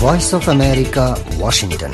Voice of America, Washington.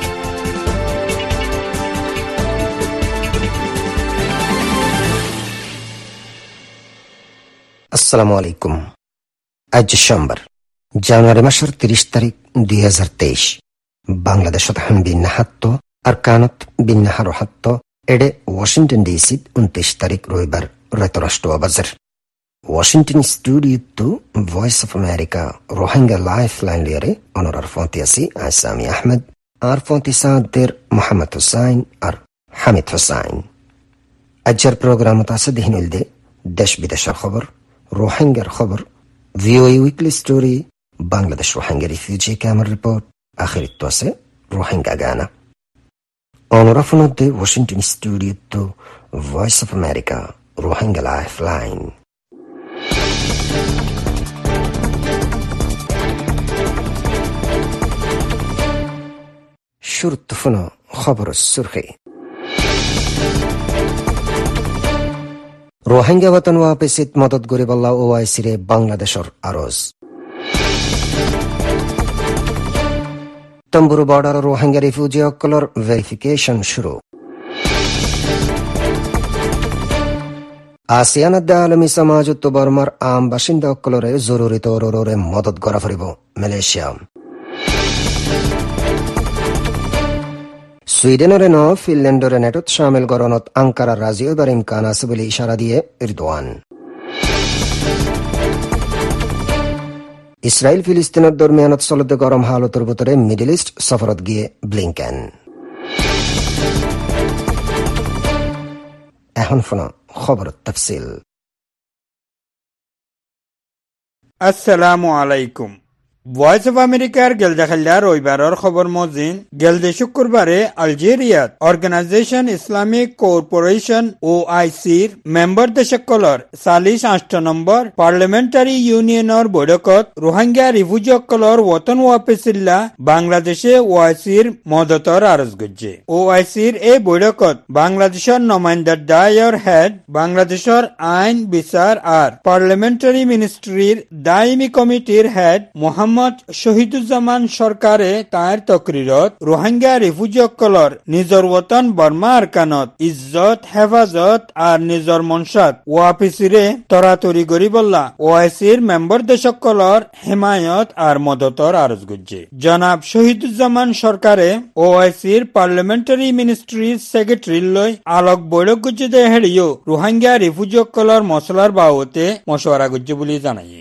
আসসালামু আলাইকুম। আজ সোমবার, জানুয়ারি মাসের 30 তারিখ 2023। বাংলাদেশত হান বিন্যাহাত্ত আর কানত বিন্যাহার হাত্ত এডে ওয়াশিংটন ডিসি 29 তারিখ রবিবার রাতরাষ্ট্র বাজার। Washington studio voice of America Rohingya life line লিয়ারে অনরার ফন্তিয়াসি আসামি আহমেদ আর ফন্তিসাদের মোহাম্মদ হুসাইন আর হামিদ হুসাইন। আজকের প্রোগ্রামত আছে দিহিনুলদে দেশ বিদেশের খবর, রোহিঙ্গার খবর, VOA weekly story, Bangladesh Rohingya refugee ক্যাম্পের রিপোর্ট, আখিরিত আছে রোহিঙ্গা গানা। অনরাফনদে Washington studio voice of America Rohingya life line. শুরুত্তফুনো খবর সুরখি। রোহিঙ্গা বতন ওয়াপেসিত মদত গরিবাল্লাহ ওআইসিরে বাংলাদেশর আরজ। তম্বুরু বর্ডার রোহিঙ্গা রিফিউজি অকলর ভেরিফিকেশন শুরু। আসিয়ান আলমী সমাজ বর্মার আম বাসিন্দা অকলরে জরুরি তৌরে মদত করা ফুরিব মালয়েশিয়া। সুইডেনরে ন ফিনল্যান্ডরে নেটত সামিল গরনত আঙ্কারা রাজি হইবার ইমকান আছে বলে ইশারা দিয়ে এরদোয়ান। ইসরায়েল ফিলিস্তিনের দরমিয়ানত চলতে গরম হালতের ভিতরে মিডল ইস্ট সফরত গিয়ে ব্লিংকেন। এখন শোনা খবর তফসিল। আসসালামু আলাইকুম। ভয়েস অফ আমেরিকার গেলদাখাল্লা রবিবারের খবর মজিন গেলদে শুক্রবারে আলজেরিয়াত অর্গানাইজেশন ইসলামিক কোঅপারেশন OICর মেম্বার দেশসকলৰ 48 নম্বৰ পার্লামেন্টারি ইউনিয়নের বৈঠকত রোহিঙ্গা রিফিউজিসকলৰ ওতন ওয়াপেসিল্লা বাংলাদেশে OICর মদতর আরজ গজ্জে। OICর এই বৈঠকত বাংলাদেশের নমাইন্দার দায়র হেড, বাংলাদেশের আইন বিচার আর পার্লামেন্টারি মিনিস্ট্রির দায়মি কমিটির হেড মোহাম্মদ শহীদুজ্জামান সরকারে তার তকরিরত রোহিঙ্গা রিফিউজিসকলৰ নিজর ওতন বর্মা আরকানত ইজ্জত হেফাজত আর নিজর মনসাত ওয়াপিসিরে তরাতরি গরিবল্লা OICর মেম্বার দেশসকলৰ হিমায়ত আর মদতর আরজ গজ্জে। জনাব শহীদুজ্জামান সরকারে OICর পার্লামেন্টারি মিনিস্ট্রির সেক্রেটারি লই আলোক বৈঠক গজ্জে দে হেড়িও রোহিঙ্গা রিফিউজিসকলৰ মশলার বাবতে মশওয়ারা গজ্জে বলে জানাইয়ে।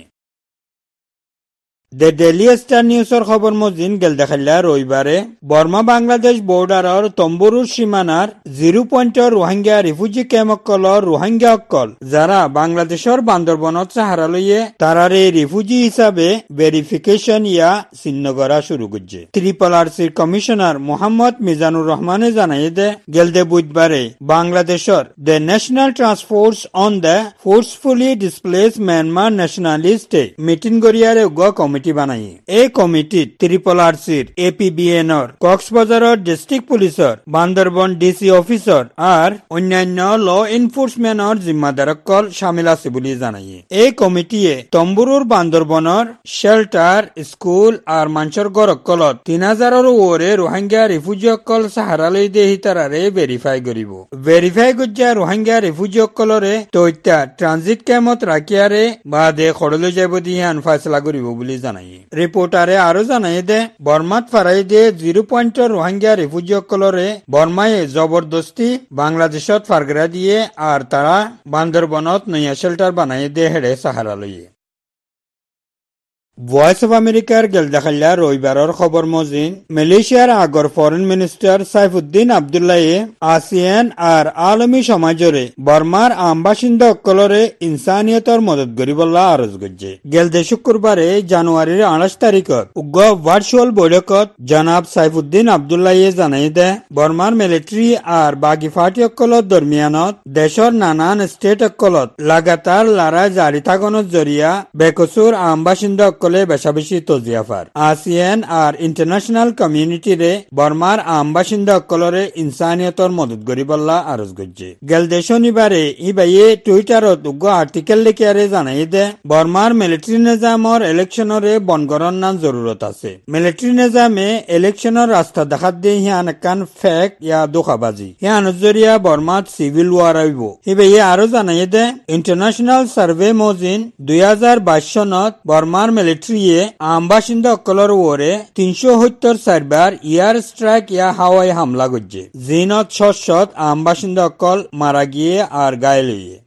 দ্য ডেইলি স্টার নিউজের খবর মজিন গেলদাখাল্লা রবিবারে বর্মা বাংলাদেশ বর্ডারর তম্বুরুর সীমানার 0 পয়েন্টর রোহিঙ্গা রিফিউজি ক্যাম্পসকলৰ রোহিঙ্গা অকল যারা বাংলাদেশের বান্দরবনত সাহারা লইয়ে তারারে রিফিউজি হিসাবে ভেরিফিকেশন ইয়া চিহ্ন করা শুরু করছে। RRRCর কমিশনার মোহাম্মদ মিজানুর রহমানে জানাই দে গেলদে বুধবারে বাংলাদেশের the national task force on the forcefully displaced Myanmar ন্যাশনালিস্টে মিটিং করিয়ারে কমিটি বানাই। এই কমিটিত RRRCর APBNর কক্সবাজারের ডিস্ট্রিক্ট পুলিশর, বান্দরবন ডিসি অফিসর আর অন্যান্য ল এনফোর্সমেন্টর জিম্মাদারসকল শামিল আছে বলে জানাই। এই কমিটিয়ে তম্বুরুর বান্দরবনের শেল্টার, স্কুল আর মানুষের ঘরসকলত 3000-ৰ ওরে রোহিঙ্গা রিফিউজিসকল সাহারা লই দেহি তারারে ভেরিফাই করিব। ভেরিফাই গজ্জা রোহিঙ্গা রিফিউজিসকলরে তৈত্যা ট্রানজিট ক্যাম্পত রাখিয়ারে বাদে খড়লৈ যাব দিয়ান ফয়সলা করিব বলে জানাই। রিপোর্টারে আরো জানাই দে বর্মাত ফারাই দে 0 পয়েন্টর রোহিঙ্গা রিফিউজিসকলরে বর্মায়ে জবরদস্তি বাংলাদেশত ফারগরা দিয়ে আর তারা বান্দরবনত নয়া শেল্টার বানাই দে হেড়ে সাহারা লইয়ে। ভয়েস অফ আমেরিকার গেলদাখাল্লা রবিবারের খবর মজিন মালয়েশিয়ার আগর ফরেন মিনিস্টার সাইফুদ্দিন আবদুল্লাহে আসিয়ান আর আলমী সমাজরে বর্মার আম বাসিন্দা অকলরে ইনসানিয়তর মদত গরিবল্লা আরজ গজ্জে। গেলদে শুক্রবারে জানুয়ারির 28 তারিখত উগ্র ভার্চুয়াল বৈঠকত জনাব সাইফুদ্দিন আবদুল্লাহে জানাই দে বর্মার মিলিটারি আর বাগি ফাটি অকলত দরমিয়ানত দেশর নানান স্টেট অকলত লাগাতার লড়াই জারি থাকনের জরিয়া বেকসুর আম বাসিন্দা অকলে বেশাবেশি তজিয়াফার আসিয়ান আর ইন্টারন্যাশনাল কমিউনিটি রে বর্মার আম বাসিন্দা অকলরে ইনসানিয়তর মদত গরিবল্লা আরজ গজ্জে গেল শনিবারে ইবাইয়ে টুইটারত উগ্র আর্টিকেল লিখিয়ারে জানাই দে বর্মার মিলিটারি নিজামর ইলেকশনরে বনগরণ নান জরুরত আছে মিলিটারি নিজামে ইলেকশনের রাস্তা দেখাত দিয়ে হিয়ান একান ফেক ইয়া দোকাবাজি হিয়ান জরিয়া বর্মাত সিভিল ওয়ার আইব ইবাইয়ে আরো জানাই দে ইন্টারন্যাশনাল সার্ভে মজিন 2022 সনত বর্মার মিলিটারিয়ে আম বাসিন্দা অকলর ওরে 374 বার ইয়ার স্ট্রাইক ইয়া হাওয়াই হামলা গজ্জে জিনত শত আম বাসিন্দা অকল মারা গিয়ে আর গায়েল হইয়ে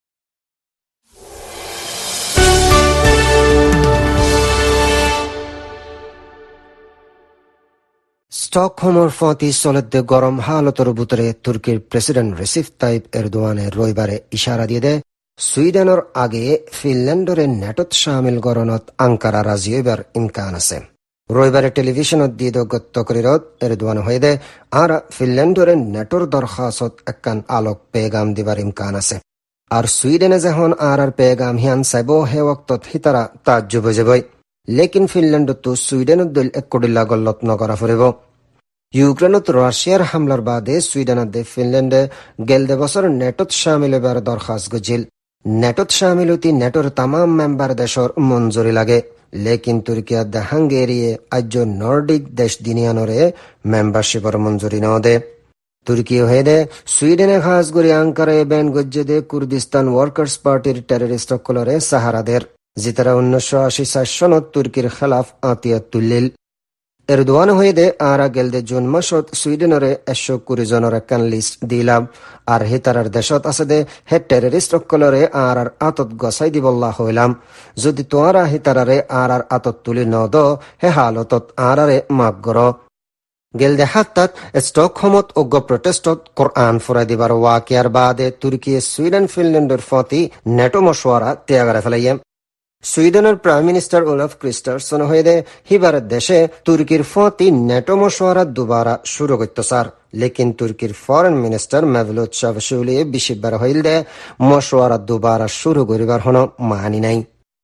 স্টকহোমের ফতি সলদ্দে গরম হালতর ভিতরে তুর্কির প্রেসিডেন্ট রিসিভ তাইপ এরদোয়ানের রবিবারে ইশারা দিয়ে দেয় সুইডেনের আগে ফিনল্যান্ডরে নেটত শামিল গরণত আঙ্কারা রাজি হইবার ইমকান আছে রবিবারে টেলিভিশনত দিয়ে গত্য করিরত এরদোয়ান হয়ে দে আর ফিনল্যান্ডরে নেটর দরখাস্তত একখান আলোক পেগাম দিবার ইমকান আছে আর সুইডেনে যখন আর পেগাম হিয়ান চাইব হে ওক্তত হিতারা তাজ্জুব হয়ে যাবই লেকিন ফিনল্যান্ডতো সুইডেনত দল এক কোটিল্লা গল্লত নকরা ফুরিব ইউক্রেনত রাশিয়ার হামলার বাদে সুইডেনত ফিনল্যান্ডে গেল বছর নেটত শামিল হবার দরখাস্ত গজিল নেটত শামিল হতে নেটোর তাম মেম্বার দেশর মঞ্জুরি লাগে লেকিন তুর্কিয়া দে হাঙ্গেরিয়ে আজ নর্ডিক দেশ দিনিয়ানরে মেম্বারশিপর মঞ্জুরি ন দে তুর্কি হয়ে দে সুইডেনে খাস করে আঙ্কারে ব্যান গজ্জে দে কুর্দিস্তান ওয়ার্কার্স পার্টির টেররিস্ট কলরে সাহারাদের জিতারা 1980 সনত তুর্কির খেলাফ আতিয়া তুল্লিল এরদোয়ান হয়ে দে আর গেলদে জুন মাসত সুইডেনরে 120 জনের একখান লিস্ট দিলাম আর হে তারার দেশত আছে দে হে টেররিস্ট অকলরে আর আতত গসাই দিবল্লা হইলাম যদি তোয়ারা হে তারারে আর আতত তুলি ন দ হে হালতত আরে মাফ গর গেলদে হাত্তাত স্টকহোমত অজ্ঞ প্রটেস্টত কোরআন ফুরাই দিবার ওয়াকিয়ার বাদে তুর্কি সুইডেন ফিনল্যান্ডের ফতি নেটো মশওয়ারা ত্যাগারে ফেলাইয়ে সুইডেনের প্রাইম মিনিস্টার ওলাফ ক্রিস্টারসন হয়ে দে হিবার দেশে তুর্কির ফতি নেটো মশওয়ারা দুবারা শুরু করতে সার লেকিন তুর্কির ফরেন মিনিস্টার মেভলুত চাভশোলি বিশিবার হইল দে মশওয়ারা দুবারা শুরু করিবার হন মানি নাই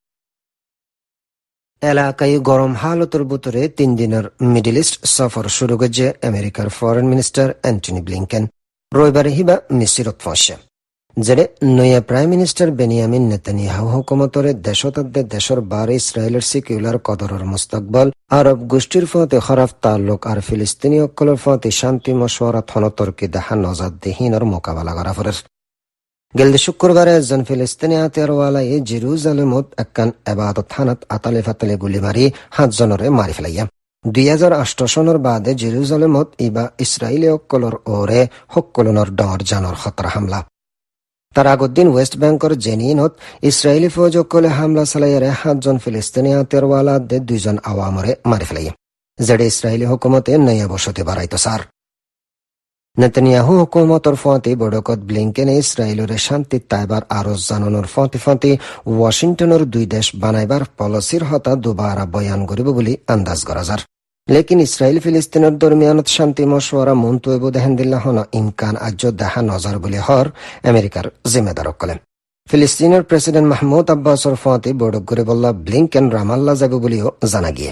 এলাকায় গরম হালতর ভিতরে 3 দিনের মিডল ইস্ট সফর শুরু করছে আমেরিকার ফরেন মিনিস্টার অ্যান্টনি ব্লিংকেন রবিবারে হিবা মিসিরত ফসে যেটা নয়া প্রাইম মিনিস্টার বেনিয়ামিন নেতানিয়াহু হুকুমতরে দেশতদ্দে দেশের বারে ইসরায়েলের সিকিউলার কদরের মুস্তাকবল আরব গোষ্ঠীর ফতে খরাফ তাল্লুক আর ফিলিস্তিনি অকলের ফতে শান্তি মশওয়ারা থনতর্কি দেখা নজাদ্দিহীনের মোকাবেলা করা ফরের গেলদে শুক্রবারে একজন ফিলিস্তিনি আতিয়ারওয়ালায় জেরুজালেমত একখান এবাদত থানাত আতালে ফাতালে গুলি মারি 7 জনরে মারি ফেলাইয়া 2008 সনের বাদে জেরুজালেমত ইবা ইসরায়েলি অকলর ওরে হকলনের ডর জানর খতরা হামলা তার আগের দিন ওয়েস্ট ব্যাংকের জেনিনত ইসরায়েলি ফৌজ অকলে হামলা চালাইয়ারে 7 জন ফিলিস্তিনি আতিয়ারওয়ালা 2 জন আওয়ামরে মারি ফেলাইয়া যেটা ইসরায়েলি হুকুমতে নয়া বসতি বাড়াইতো সার নেতানিয়াহু হুকুমতর ফতি বড়কত ব্লিংকেনে ইসরায়েলের শান্তি তাইবার আরজ জানানোর ফতি ওয়াশিংটনের 2 দেশ বানাইবার পলিসির হতা দুবারা বয়ান করিব বলে আন্দাজ করা যার লেকিন ইসরায়েল ফিলিস্তিনের দরমিয়ানত শান্তি মশওয়ারা মন্তব্য দেহেন দিল্লা হন ইমকান আজ দেখা নজর বলে হর আমেরিকার জিম্মেদার কলে ফিলিস্তিনের প্রেসিডেন্ট মাহমুদ আব্বাসর ফতি বড়ক করে বললা ব্লিংকেন রামাল্লা যাবে বলেও জানা গিয়ে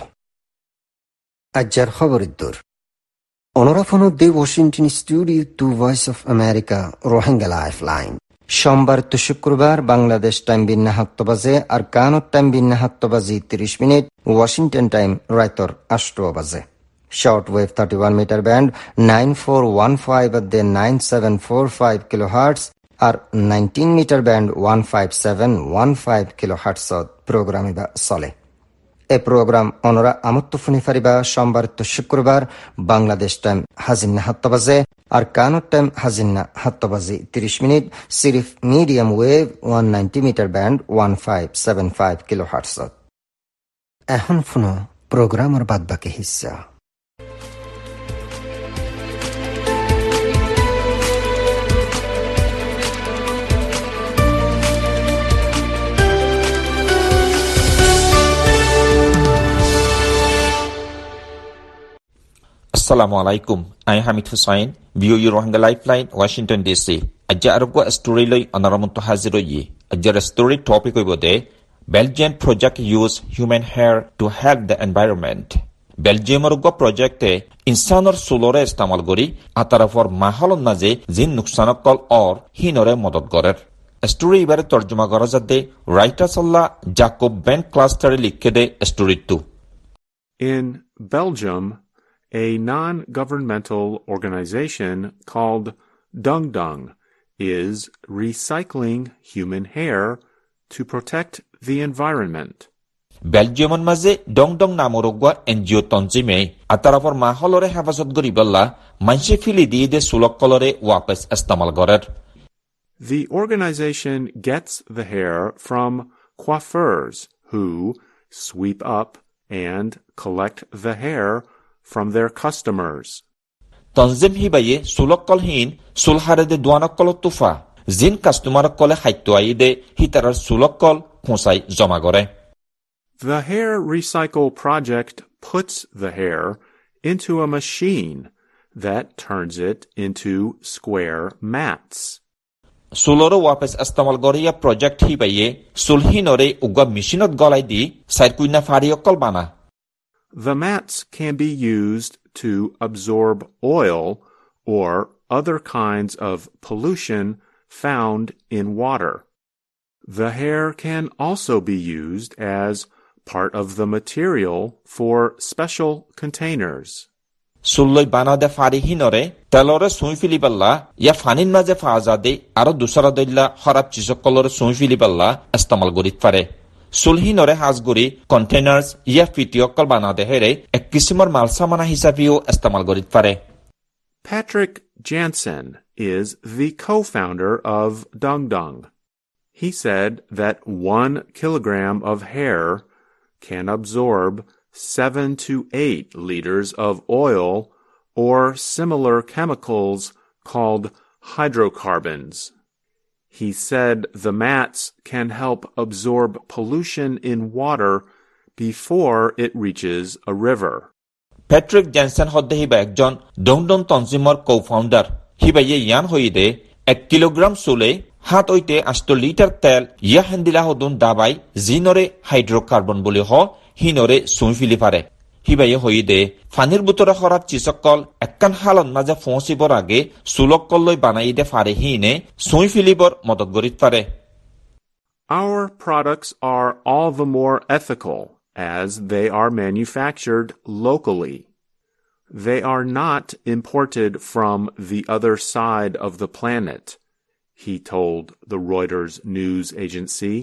আজ্জার খবরের দূর অনরাফন the Washington studio to voice of America Rohingya lifeline সোমবার তো শুক্রবার বাংলাদেশ টাইম বিন্না 7 বাজে আর কানত টাইম বিন্না 7 বাজে 30 মিনিট ওয়াশিংটন টাইম রাইতর 8 বাজে short wave 31 metre band 9415 at the 9745 kilohertz আর 19 মিটার ব্যান্ড 15715 কিলোহার্টজ প্রোগ্রামে বা চলে এ প্রোগ্রাম অনরা আমত্ত ফুনি ফারিবা সোমবার তো শুক্রবার বাংলাদেশ টাইম হাজিন্না 7 বাজে আর কানত টাইম হাজিন্না 7 বাজে 30 মিনিট সিরিফ medium wave 190 metre band 1575 kilohertz এখন ফুনো প্রোগ্রামের বাদ বাকি হিস্সা Assalamualaikum. I Hamid Hussain, view your Rohingya Lifeline, Washington DC. Ajja arugwa story loi anaramunto haziro yi. Ajja story topic oibode Belgian project use human hair to help the environment. Belgiumৰ উগ্ৰ প্ৰজেক্টে ইনসানৰ চুলৰে ইস্তেমাল কৰি আতাৰাফৰ মাহলৰ নাজে জিন নুকসানকল or হিনৰে মদত কৰে। স্টোৰী ইবাৰে তৰ্জমা কৰা যাতে writer সাল্লা Jakob Ben ক্লাষ্টাৰে লিখে দে স্টোৰীটো। In Belgium, a non-governmental organization called Dung Dung is recycling human hair to protect the environment. বেলজিয়ামৰ মাজে ডং ডং নামৰ উগ্ৰ এনজিঅ' তঞ্জিমে আতাৰাফৰ মাহলৰে হেফাজত কৰিবলা মানসি ফিলি দিয়ে দে চুলকলৰে ৱাপছ ইস্তেমাল কৰে। The organization gets the hair from coiffeurs who sweep up and collect the hair from their customers. তঞ্জিম হিবায়ে চুলকলহীন চুলহাৰে they দুৱানকল Tuffah জিন কাষ্টমাৰকলে খাদ্য I they হিতাৰৰ চুলকল খোঁচাই জমা কৰে। The hair recycle project puts the hair into a machine that turns it into square mats. চুলৰো ৱাপছ ইস্তেমাল কৰিয়া project হিবায়ে চুলহীনৰে উগ্ৰ মেচিনত গলাই দি চাইকুইনা ফাৰিয়কল বানা। The mats can be used to absorb oil or other kinds of pollution found in water. The hair can also be used as part of the material for special containers. চুল্লৈ বানা দে ফাৰি হিনৰে তেলৰে চুই ফিলিবাল্লা ইয়া ফানিন মাজে ফাজা দে আৰু দুসৰা দইল্লা খৰাব চিজকলৰে চুই ফিলিবাল্লা ইস্তেমাল কৰিত পাৰে। চুলহীনৰে সাজগুৰি কণ্টেইনাৰ্ছ ইয়া ফিটিয়কল বানা দেহেৰে এক কিছিমৰ মালসামানা হিচাপেও ইস্তেমাল কৰিত পাৰে। Patrick Jansen is the co-founder of Dung Dung. He said that 1 kilogram of hair can absorb 7 to 8 liters of oil or similar chemicals called hydrocarbons. He said the mats can help absorb pollution in water before it reaches a river. Patrick Jansen hodde hiba ekjon Dongdong Tanzimor co-founder. Hiba ye yan hoide 1 kilogram sule 7 oite 8 liter tel ya handila hodun dabai zinore hydrocarbon boli ho hinore suifili pare. Hiba ye hoide fanir butora khorab chisokol ekkan halon maje fonsibor age sulokolloi banai de pare hine suifilibor modot gorit pare. Our products are all the more ethical as they are manufactured locally. They are not imported from the other side of the planet, he told the Reuters news agency.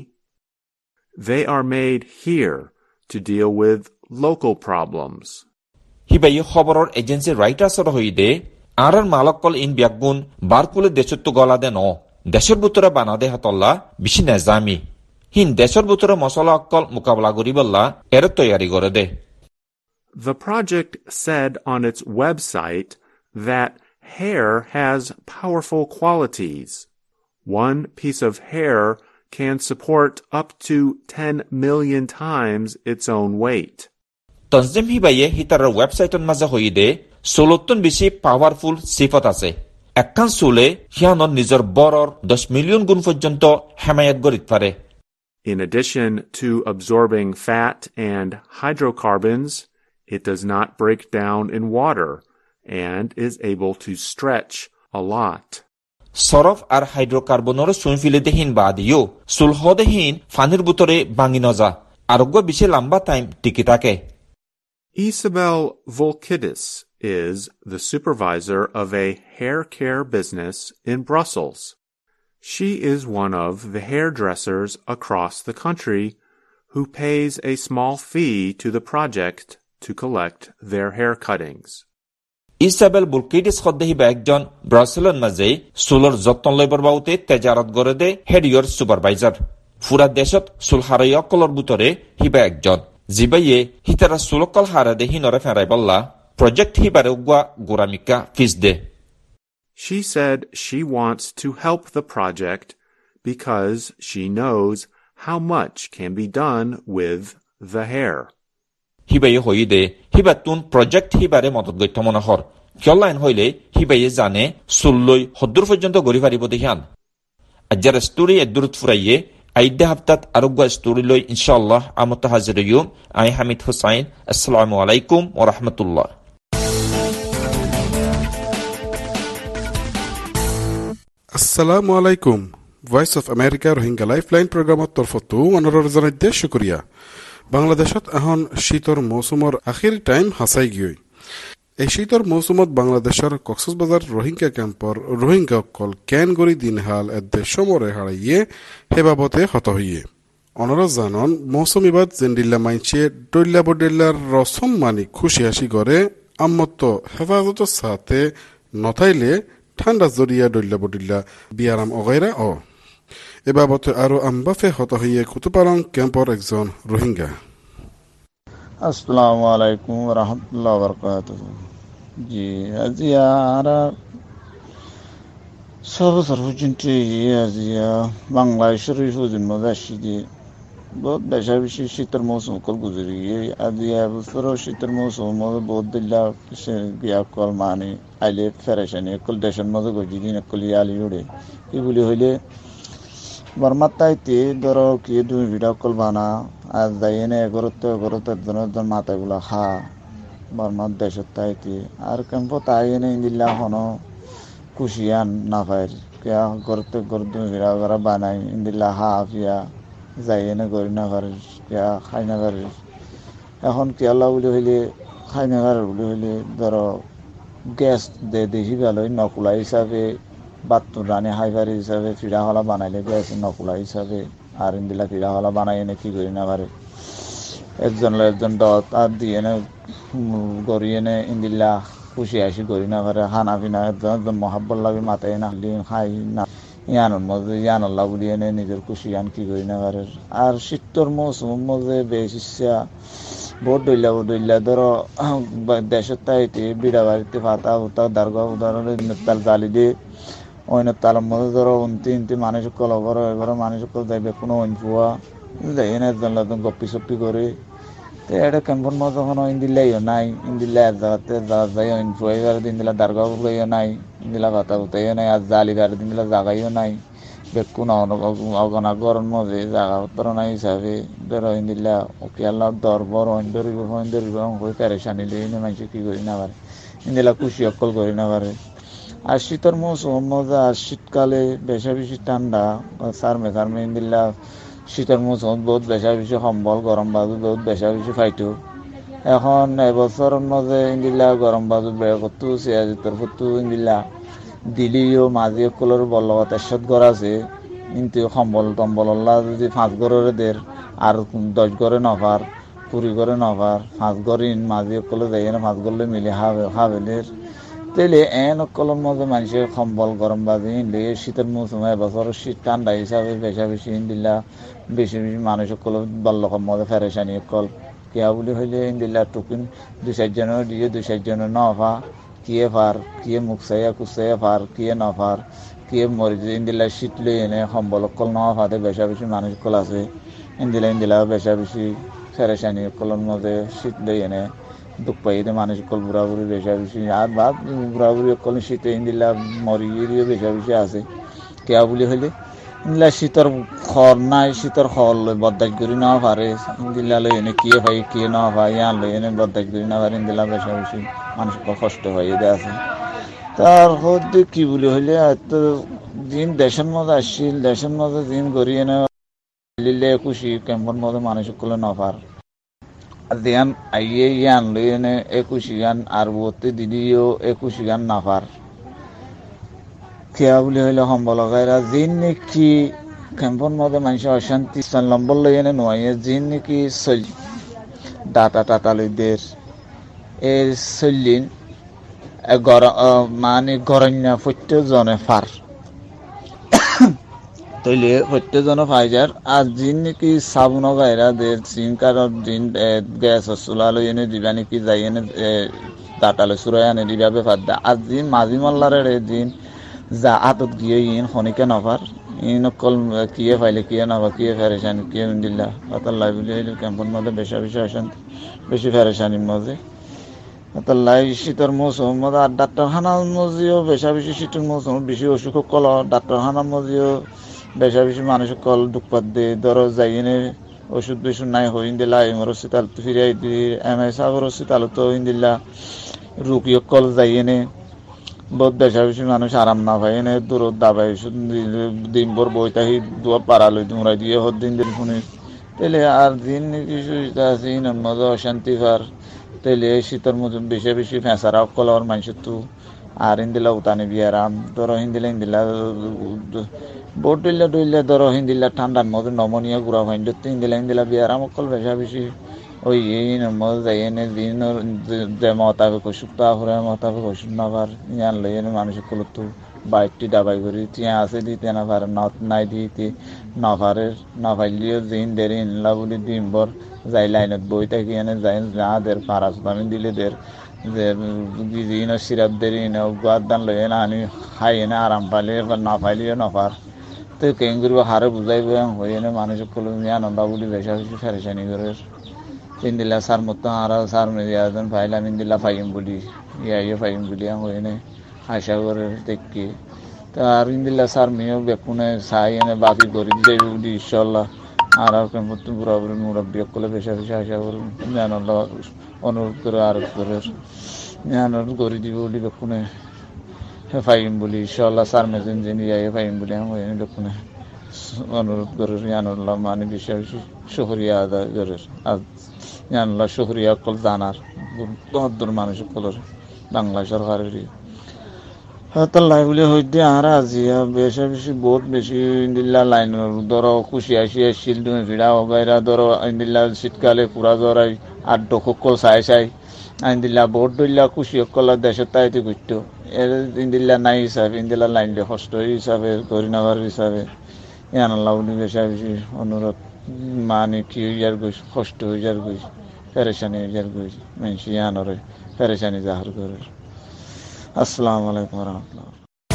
They are made here to deal with local problems. Hibayi khoboror agency writersor hoide arar malakol in biagun barkule deshottu golade no deshor butora banade hatolla bishi nezami hin deshor butora masala akkol mukabala goriballa ere toyari gore de. The project said on its website that hair has powerful qualities. One piece of hair can support up to 10 million times its own weight. Tanzim hibaye hitarar website on maza hoide solotton bishi powerful sifat ase. Ekkan sule hianon nijor boror 10 million gun porjonto hemayat gorit pare. In addition to absorbing fat and hydrocarbons, it does not break down in water and is able to stretch a lot. Sorof ar hydrocarbonor suinfile dehin badiyo sulhodehin fanir butore banginoza aroggo bishe lamba time tikitake. Isabel Volkidis is the supervisor of a hair care business in Brussels. She is one of the hairdressers across the country who pays a small fee to the project to collect their hair cuttings. Isabel Volkidis khoddehi ekjon Brussels maze sulor jotton loibar baute tejarat gorede headior supervisor. Fura deshot sulharaya kolor butore hiba ekjon জিবাইয়ে হিতারা সুলকল হারাদে হিনরে ফেরাই বললা project হিবারে উগা গোরামিকা fees দে। She said she wants to help the project because she knows how much can be done with the hair. হিবাইয়ে হইদে হিবাতুন প্রজেক্ট হিবারে মদত গইত মনহর কিয়লাইন হইলে হিবাইয়ে জানে সুল্লই হদ্দুর পর্যন্ত গরি পারিব দেখান। আজ্জার স্টোরি এদুরুত ফুরাইয়ে আইডা হাফতাত আরোগ্য স্টোরি লই ইনশাআল্লাহ আমত হাজির ইউম। আই হামিদ হুসাইন। আসসালামু আলাইকুম ওয়া রাহমাতুল্লাহ। আসসালামু আলাইকুম। Voice of America Rohingya lifeline প্ৰগ্ৰামত তৰফতো অনুৰোধ জনাইতে শুক্ৰিয়া। বাংলাদেশত এখন শীতৰ মৌচুমৰ আখিৰ টাইম হাসাই গৈ। এই শীতৰ মৌচুমত বাংলাদেশৰ কক্সবাজাৰ রোহিঙ্গা ক্যাম্পৰ রোহিঙ্গাসকল কেন গৰি দিনহাল এদে সমৰে হাৰাইয়ে সেইবাবতে হত হইয়ে অনুৰোধ জানন মৌচুমী বাদ জেন্দিল্লা মাইছে ডল্লা বডেল্লার রসম মানি খুশি হাসি করে আম্মত হেফাজতের সাথে নথাইলে ঠান্ডা জরিয়া ডল্লা বডিল্লা বিয়ারাম অগৈরা এ বাবতে আরো আমবাফে হত হইয়ে কুতুপালং ক্যাম্পর একজন রোহিঙ্গা। আসসালামু আলাইকুম রহমতুল্লাহ বরকাতুহ। জি আজিয়া আরা সর্বসর পর্যন্ত আজিয়া বাংলাদেশের হুজুর মজাসিদি বহুত বেশা বেশি শীতের মৌসুম কল গুজরি আজিয়া বছর শীতের মৌসুম বহুত দিল্লা গিয়া কল মানে আইলে ফেরেশানি কল দেশের মধ্যে গজি দিন কল আলি উড়ে এগুলি হইলে বর্মাতাইতে ধরো কি তুমি ভিডিও কল বানা আর যাই এনে এগরতে একজন মাথাগুলা খা বর্মার দেশের তাইতে আর ক্যাম্পো তাই এনে ইন্দিল্লা হনো কুশিয়ান না পাই কিয়া গরতে তুমি ভিডিও করা বানাই ইন্দিল্লা হা ফিয়া যাই এনে গড়ি না পারিস কিয়া খাই না পারিস। এখন কেলা বলে হইলে খাই না পারে বলে হইলে ধরো গ্যাস দেখি গেল নকুলা হিসাবে বাত্তুর রানে হাইফারি হিসাবে ফিরা হলা বানাইলে গ্যাস নকুলা হিসাবে আর ইন্দিলা ফিরা হলা বানাই এনে কি করি না পারে একজন দত আর দিয়ে এনে গড়ি এনে ইন্দিল্লা খুশি আসি করি না পারে হানা ফিনা একজন মহাব্বর লাগে মাথায় না খাই না ইয়ানোর মধ্যে ইয়ানল্লা বলি এনে নিজের খুশি আন কি করি না পারে। আর শীতর মৌসুমের মধ্যে বেশ ইচ্ছা বহুত দইলা ধরো দেশের তাইতে বিড়া বাড়িতে পাতা উতা দারগা উদাহরণের তাল জালি দিয়ে অন্য তালের মধ্যে ধরো উনতি মানুষ কল ঘর এবারে মানুষ কল যাইবে কোনো অন ফুয়া যাই এনে একজন গপ্পি সপ্পি করে তো এটা ক্যাম্পর মধ্যে কোনো ইন্দিল্লাইও নাই ইন্দিল্লা এক জায়গাতে যাই অন ফুয়া এবারে দিন দিলা দারগা উগাইও নাই ইন্দিলা পাতা উতাইও নাই আর জালি গাড়ি দিন দিলা জাগাইও নাই বেকুন অগনা গরম মধ্যে জাগা উত্তর নাই হিসাবে ধরো ইন্দিল্লা ওকিয়াল্লা দরবর অন্দরিব হয়ে পেরেশানি লিয়ে মানুষ কি করি না পারে ইন্দিলা খুশি অকল করি না পারে। আর শীতের মৌসুম মজা আর শীতকালে বেশা বেশি ঠান্ডা সারমে ইন্দিল্লা শীতের মৌসুম বহুত বেশা বেশি সম্বল গরম বাজু বহুত বেশা বেশি ফাইটো। এখন এবছরের মধ্যে ইন্দিল্লা গরম বাজু বেড়ে করতো সিয়াজিতর ফটো ইন্দিল্লা দিলিও মাঝি কলর বল্লভত এরশাদ গড় আছে কিন্তু সম্বল টম্বল যদি 5 ঘরের দের আর 10 ঘরে নফার 20 ঘরে নফার 5 ঘরে মাঝি কলে যাই না 5 ঘরলে মিলে হাবেলের তেলে এন কলম মধ্যে মানুষের সম্বল গরম বাজি ইনলে শীতের মৌসুমে এবছর শীত ঠান্ডা হিসাবে বেশা বেশি ইন্দিল্লা বেশি মানুষ কল বল্লভর মধ্যে ফেরেশানি কল কিয়া বলি হইলে ইন্দিল্লা টুকিন 2-4 জনের দিয়ে 2-4 জনের নফা কিয়ে ফার কিয়ে মুখসাইয়া কুসাইয়া ফার কিয়ে নফার কিয়ে মরি ইন্দিল্লা শীত লই এনে সম্বল কল নফাতে বেশা বেশি মানুষ কল আছে ইন্দিলা বেশা বেশি ফেরেশানি কলর মধ্যে শীত লই এনে দুঃখ পাইতে মানুষ কল বুড়াবুড়ি বেশা বেশি আর বাদ বুড়াবুড়ি কল শীতে ইন্দিল্লা মরি বেশা বেশি আছে কেয়া বলি হইলে ইন্দিলা শীতর খর নাই শীতর খর লই বরদাস করি না পারে ইন্দিল্লা লই এনে কিয়ে পাই কিয়ে না পাই ইয়ান লই এনে বরদাস করি না পারে ইন্দিল্লা বেশা বেশি মানুষ কষ্ট হয় এদের আছে। তার হতে কি বলি হইলে তো দিন দেশের মধ্যে আসছিল দেশের মধ্যে দিন গড়িয়ে এনে লিলে খুশি ক্যাম্পর মধ্যে মানুষ করলে নফার আর দিয়ান আইয়ে ইয়ান লই এনে 21 গান আর বতে দিদিও 21 গান নাফার খেয়া বলি হইলে সম্বল গাইরা দিন নাকি ক্যাম্পর মধ্যে মানুষ অশান্তি নম্বর লই এনে নয় দিন নাকি ডাটা লইদের এর চল্লিন মানে গরণ্য প্রত্যেকজনে ফার তৈলে প্রত্যেকজনে ফাইজার আর দিন নাকি সাবুন গাইরা দের সিন কারণ দিন গ্যাস চুলা লই এনে দিবা নাকি যাই এনে ডাটালে চুরাই আনে দিবা বেফার দা আর দিন মাঝি মাল্লারের দিন যা আতত গিয়ে ইন খনিকে নফার ইন কল কিয়ে ফাইলে কিয়ে নফা কিয়ে ফেরেশানি কিয়ে দিল্লা আতাল্লাহ বলি ক্যাম্পের মধ্যে বেশা বেশি অশান্তি বেশি ফেরেশানির মধ্যে আতাল্লাহ শীতের মৌসুম মধ্যে আর ডাক্তারখানার মধ্যেও বেশা বেশি শীতের মৌসুম বেশি অসুখ কল ডাক্তারখানার মধ্যেও বেশা বেশি মানুষ কল দুঃপাত দে ধরো যাইনে ওষুধ বেষুধ নাই হইন দিলা এমর হসপিটাল ফিরাই দি এমআই সাগর হসপিটাল তো হইন দিলা রুগী কল যাইনে বহুত বেশা বেশি মানুষ আরাম না পাই এনে দূর দাবাই দিন ভর বই থাকি দুয়া পাড়ালই তোমরা দিয়ে হর দিন দিন শুনি তাহলে আর দিন কিছু আছে মজা অশান্তি পার তাহলে শীতের মতন বেশি বেশি ফেঁসারা কলর মানুষের তো আর হিন্দিলা উতানি বিয়ারাম ধরো হিন্দিলা বোট ডইলে ধরো হিন্দিলা ঠান্ডার মধ্যে নমনীয় গুড়া ভাইন হিন্দিলা বিয়ারাম অকল বেশা বেশি ওই এই মজ যাই এনে দিন যে মতাবেক অসুখটা হরে মতাবেক অসুখ না পার ইয়ান লই এনে মানুষ কলতো বাইকটি ডাবাই করি তিয়া আছে দিতে না পারে নাই দিতে না পারে না পাইলিও দিন দেরি ইনলা বলি দিন ভর যাই লাইনত বই থাকি এনে যাই যা দের পারাসুতামিন দিলে দের যে দিন সিরাপ দেরি গাদ দান লই এনে আনি খাই এনে আরাম পাইলে এবার না পাইলিও না পার তো কেন করবো হারে বুঝাইব হয়ে এনে মানুষ কল আনন্দা বলি বেশা বেশি ফেরেশানি করে ইন্দিলা সার মতো হারা সার মেদিয়াজন ফাইলাম ইন্দিলা ফাইম বলি ইয়ে ফাইম বলি হয়ে আশা করে দেখি তা আর ইন্দিলা সার মেয়েও বেকুনে চাই এনে বাকি গরিব যাইবে বলি ইনশাল্লাহ আর পুরাপুরি মুরব্বী করলে বেশা বেশি আশা করি জানাল্লাহ অনুরোধ করে আরোপ করে অনুরোধ করে দিব বলি বেকুনে ফাইম বলি ইনশাল্লাহ সার মেজিন যিনি যাই ফাইম বলি হয়ে বেকুনে অনুরোধ করে জানাল্লাহ মানে বেশি বেশি শুকরিয়া আদায় করে জানলা শুকরিয়া কল জানার বহদ্দুর মানুষ কলর বাংলা সরকারের তাল্লাই বলে হইতে আর আজিয়া বেশি বেশি বহুত বেশি ইন্দিল্লা লাইন ধরো খুশি আসি আসছিল তুমি ভিড়া হগাইরা ধরো ইন্দিল্লা শীতকালে পুরা জরাই আর ডকল চাই ইন্দিল্লা বহুত দইল্লা খুশি কলার দেশের তাইতে ঘুরতো এর ইন্দিল্লা নাই হিসাবে ইন্দিল্লা লাইন দিয়ে কষ্ট হিসাবে গরিনাবার হিসাবে ইয়ানাল্লাহ বলি বেশি বেশি অনুরোধ মানে কি ইয়ার গইস কষ্ট হইয়ার গইস পেরেশানি হইয়ার গইস মানুষ ইয়ানরে পেরেশানি জাহার করে আসসালামু আলাইকুম রহমতুল্লাহ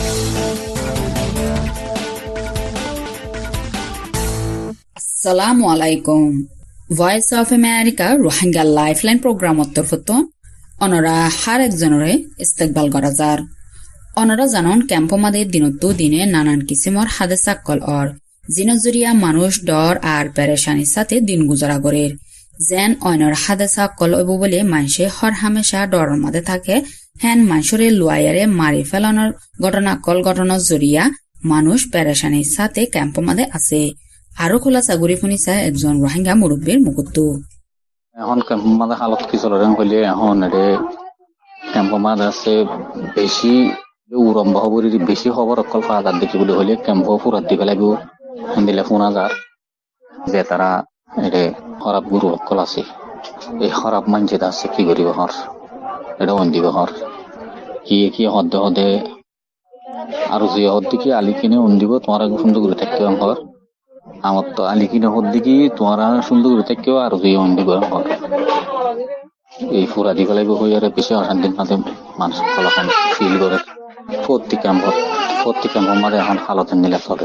আসসালামু আলাইকুম voice of America Rohingya lifeline প্রোগ্রামত তরফত অনরা হার একজনরে ইস্তেকবাল করা যার অনরা জানন ক্যাম্প মাদে দিনতো দিনে নানান কিসিমর হাদেসা কল অর জিনজুরিয়া মানুষ ডর আর পেরেশানির সাথে দিন গুজরা করে যেন অনর হাদেসা কল অব বলে মানুষে হর হামেশা ডরের মাঝে থাকে হেন মানুষরে লুয়াইয়ারে মারি ফেলানোর ঘটনার জরিয়া মানুষ পেরেশানির সাথে ক্যাম্প মাদে আছে আরো খোলা চাগুরি শুনিছে একজন রোহিঙ্গা মুরব্বীর মুকুত্তু এখন ক্যাম্প মাদে হালত কি চলে হইলে এখন ক্যাম্প মাদে আছে বেশি উরম্ব হবরি বেশি খবর অকল ফাদার দেখিবলৈ হলে ক্যাম্প ফুরাত দি পেলাই দিলে ফোন হাজার যে তারা খারাপ গুরু অকল আছে এই খারাপ মানছে আছে কি করিব হর এটা অন্দিব হর কি হদে আর যে হদ্দি কি আলি কিনে অন্দিব তোমার সুন্দর করে থাকতে হর আমার তো আলি কিনে হদ্দি কি তোমার সুন্দর করে থাকতেও আর যে অন্দিব হর এই ফুরা দি পেলাই হয়ে আর বেশি অশান্তির মাঝে মানুষ কলাখন ফিল করে প্রতি ক্যাম্পের মাঝে এখন হালত নিলে চলে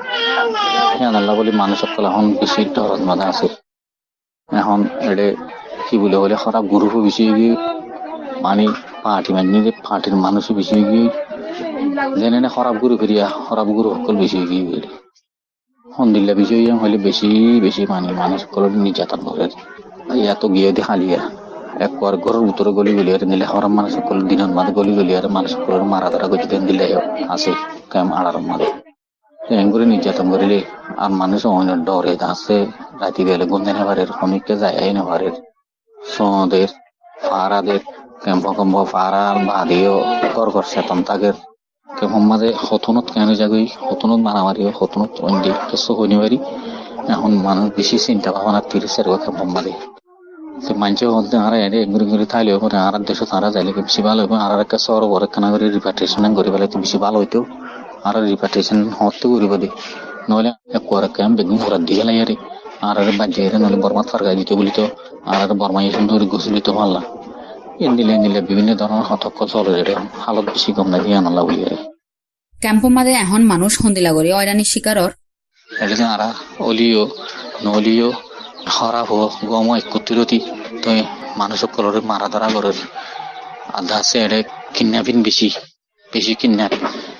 আল্লাহ বলি মানুষ সকল এখন বেশি ডরত মাঝে আছে এখন কি বলে হলে খারাপ গ্রুপও বেশি গিয়ে মানে পার্টির মানুষও বেশি গিয়ে যেনে খারাপ গুরু ফিরিয়া খারাপ গুরু সকল বেশি গিয়ে সন্দিল্লা বিষয় হলে বেশি বেশি মানুষ সকল নির্যাতন করে এত গিয়ে দেখালিয়া একবার ঘরের উত্তরে গলি গলিয়ারে নিলে হরাম মানুষ সকল দিনের মাঝে গলি গলিয়ারে মানুষ সকলের মারা ধরা গতি দিলে আছে ক্যাম আড়ার মাঝে করে নির্যাতন করিলে আর মানুষ অনেক ডরে আছে রাতি বেলে গন্ধে নেবারের অনেককে যায় নেবারের সোদের ফারাদের ক্যাম্প ফারা বাদিও কর সেতন তাগের ক্যাম্প মাঝে হতনত কেন যাগই হতনত মারামারি হতনত অন্যি কিছু হইনি পারি এখন মানুষ বেশি চিন্তা ভাবনা তিরিশের ক্যাম্প মাঝে মানুষ হতে আর ঘুরে থাইলেও আর দেশে তারা যাইলে বেশি ভালো হইব আর একটা শহর বড় খানা করে রিপার্টেশন করে পেলে তো বেশি ভালো হইতো আর রিপার্টেশন হতে করিব দে নহলে একবার ক্যাম্প বেগুন ঘোরার দিকে লাইয়ারে আর বাজ্যে নহলে বর্মাত ফারগাই দিতে বলি তো আর বর্মাই সুন্দর গোসল দিতে পারলাম নিলে বিভিন্ন ধরনের হতক্ষ চলে হালত বেশি কম না দিয়ে আনাল্লা বলি ক্যাম্প মাদে এখন মানুষ হন্দিলা করে অয়রানির শিকারর আর অলিও নলিও খারাপ হোক গম একত্রিতি তো মানুষ সকলের মারা ধরা করে আধা আছে কিডন্যাপিং বেশি কিডন্যাপ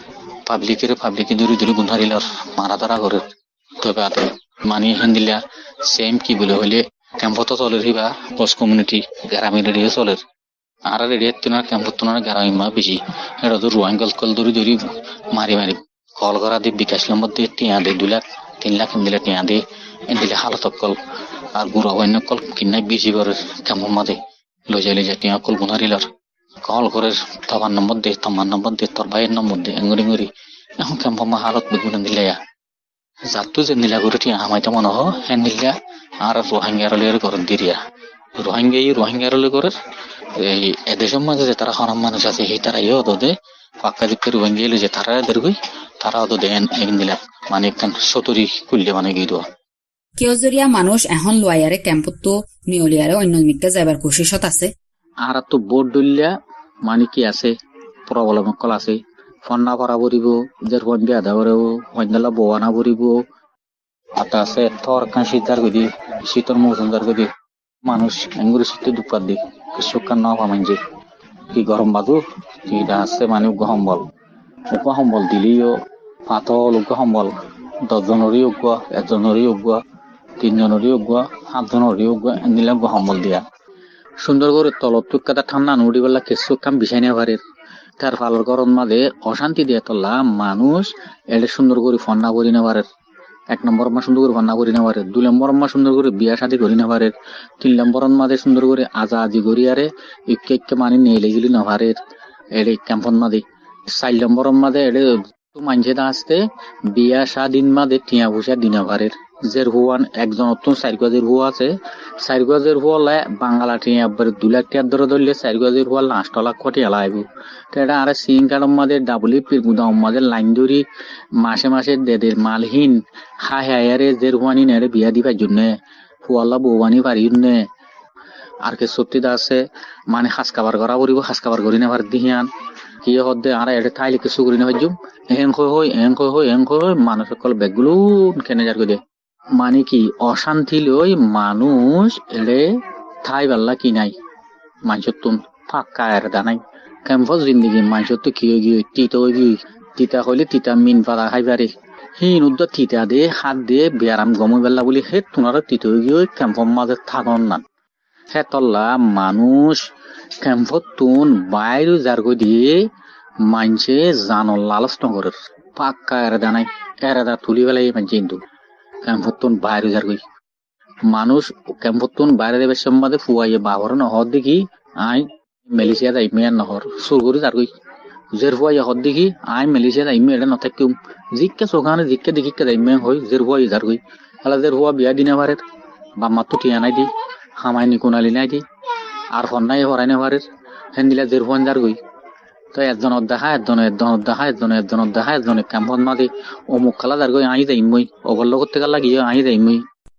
পাবলিকে দূরে গুন্ধারিলার মারা ধরা করে তবে আতে মানি হেন্দিলা সেম কি বলে হইলে ক্যাম্পত চলে রিবা পোস্ট কমিউনিটি গ্রামীণ এরিয়া চলে আর এরিয়া তোমার ক্যাম্পত তোমার গ্রামীণ মা বেশি এটা তো রোয়াং কল দূরে মারি কল করা দিয়ে বিকাশ নম্বর দিয়ে টিয়া দিয়ে 2 লাখ 3 লাখ দিলে টিয়া দিয়ে দিলে হালত কল আর গুড়া অন্য কল কিনা বেশি করে ক্যাম্প মাদে লই যায় টিয়া কল গুনারিলার কল করে তোমার নম্বর দিয়ে তোর ভাইয়ের নম্বর দিয়ে এঙ্গুরি এখন ক্যাম্প মা হালত বেগুন দিলে যাত্তু যে নীলা করে টিয়া আমাইতে মনে হয় হ্যাঁ নীলা আর রোহিঙ্গার ঘর দিরিয়া রোহিঙ্গার করে এই এদেশের মাঝে যে তারা খারাপ মানুষ আছে সেই তারা ইয়ে হতো দে পাক্কা দিকে রোহিঙ্গা এলো যে তারা এদেরকই তারা হতো দেন দিলাম মানে একখান সতরি খুললে মানে গিয়ে দেওয়া কিয়জরিয়া মানুষ এখন লোয়ারে ক্যাম্পতো নিয়লিয়ারে অন্য মিকে যাবার কোশিশত আছে আর তো বোর্ড দলিয়া মানে কি আছে প্রবলেম কল আছে ফন্না ভরা ভরিব যার ফন্ডি আধা ভরাব ফন্ডালা বোয়ানা ভরিব আটা আছে থর কান শীতার গদি শীতর মৌসুম যার গদি মানুষ এঙ্গুরি শীতে দুপার দিক সুখান না পামাইছে কি গরম বাদু কিটা আছে মানে উপহম্বল দিলেও পাতল উপহম্বল 10 জনেরই উগুয়া 1 জনেরই উগুয়া 3 জনেরই উগুয়া 7 জনেরই উগুয়া নিলাম উপহম্বল দিয়া সুন্দর করে তলত টুকাটা ঠান্ডা নুড়ি বেলা কিছু কাম বিছাই না পারে তার ফালর গরম মাঝে অশান্তি দিয়ে তোলা মানুষ এটা সুন্দর করে ফন্না করি না পারে 1 নম্বর মা সুন্দর করে ফন্না করি না পারে 2 নম্বর মা সুন্দর করে বিয়া শাদী করি না পারে 3 নম্বর মাঝে সুন্দর করে আজাদি করি আরে ইকে মানে নিয়ে লেগিলি না পারে এড়ে ক্যাম্পন মাঝে 4 নম্বর মাঝে এড়ে মানছে আসতে বিয়া শাদীন মাঝে টিয়া পয়সা দিনা পারে জের হুয়ান একজন অত্যন্ত 4 গজের হুয়া আছে 4 গজের হুয়া বাংলা টিয়া 2 লাখ টাকা ধরলে 4 গজের হুয়া 8 লাখ কোটি আলাইব এটা আর সিং কার্ডের মাঝে ডাবলপি গুদাম মাঝে লাইন ধরি মাসে দেদের মালহীন হায়ারে জের হুয়ানি নেড়ে বিয়া দিবার জন্য হুয়াল্লা বৌবানি পারি নে আর কে সত্যি আছে মানে খাসকাবার করা পড়িব খাসকাবার করি না পার দিহিয়ান কি হদ্দে আর এটা থাইলে কিছু করি না ভাজুম এন কই হই মানুষ সকল ব্যাগগুলো কেনে যার করে মানে কি অশান্তি লই মানুষ এড়ে থাই বাল্লা কি নাই মানুষের তুন ফাঁকা আর দানাই ক্যাম্পাস জিন্দিগি মানুষের তো কি তিতা হইলে তিতা মিন পাড়া খাইবারে হিন উদ্দ তিতা দিয়ে হাত দিয়ে বিয়ারাম গমই বেলা বলি হে তোমার তিত গিয়ে ক্যাম্পর মাঝে থাকন না হে তল্লা মানুষ ক্যাম্পত তুন বাইরে যারগো দিয়ে মানছে জানো লালচ নগরের পাক্কা এরাদা তুলি বেলাই মানছে কিন্তু ক্যাম্পতুন বাইরে যারগই মানুষ ক্যাম্পতুন বাইরে দেবে সম্বাদে ফুয়াইয়ে বাবর নহর দেখি আই মালয়েশিয়া যাই মেয়ার নহর সুরগুরি যারগই জের ফুয়াইয়ে হর দেখি আই মালয়েশিয়া যাই মেয়ে এটা নথাকিম জিকে সোখানে জিকে দেখি যাই মেয়ে হই জের ফুয়াই যারগই হলে জের ফুয়া বিয়া দিনে পারে বাম্মা তো টিয়া নাই দি হামাইনি কোনালি নাই দি আর হন্নাই হরাই না পারে হেন দিলা জের ফুয়ান যারগই তো একজনের দেখা একজনে ক্যাম্পন মাঝে অমুক খেলা যার গই আই যাই মই ওভারলো করতে গেলা গিয়ে আই যাই মই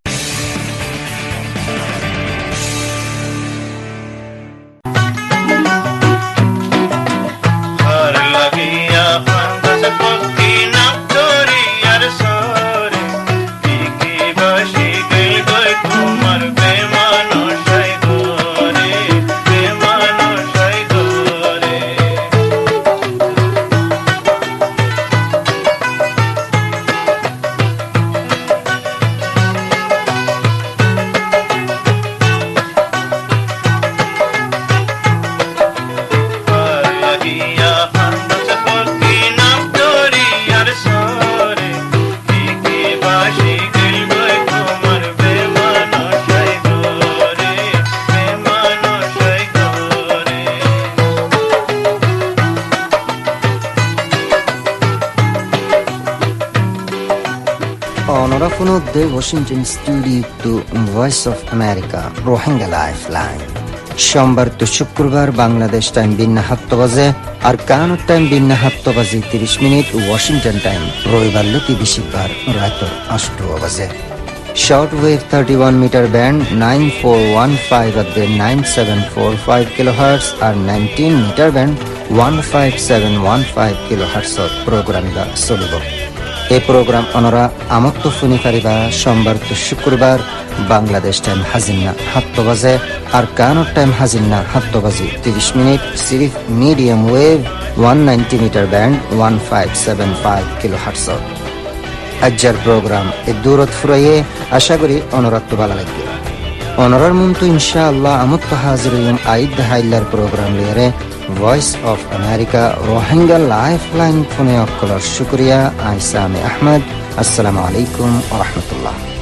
The Washington studio to Voice of America Rohingya Lifeline সোমবার তো শুক্রবার বাংলাদেশ টাইম বিন্না 7 বাজে আর কানাডা টাইম বিন্না 7 বাজে 30 মিনিট ওয়াশিংটন টাইম রবিবার লতি বিশিবার রাত 8 বাজে short wave 31 metre band 9415 at the 9745 kilohertz আর 19 মিটার ব্যান্ড 15715 কিলোহার্টজ প্রোগ্রামিবা চলিব এই প্রোগ্রাম অনরা আমত্ত ফুনি পারিবা সোমবার তো শুক্রবার বাংলাদেশ টাইম হাজিনা 7 বাজে আর কানাডা টাইম হাজিনা 7 বাজে 30 মিনিট সিরিফ medium wave 190 metre band 1575 kilohertz. আজ্জার প্রোগ্রাম এ দূরত ফুরাইয়ে আশা করি অনরাত্ম ভালো লাগবে। অনরার মন্তু ইনশাআল্লাহ আমত হাজির আইদ হাইলার প্রোগ্রাম লিয়ারে voice of America Rohingya life line ফোনে অক্কলর শুক্রিয়া। আইসামে আহমদ। আসসালামু আলাইকুম ওয়া রাহমাতুল্লাহ।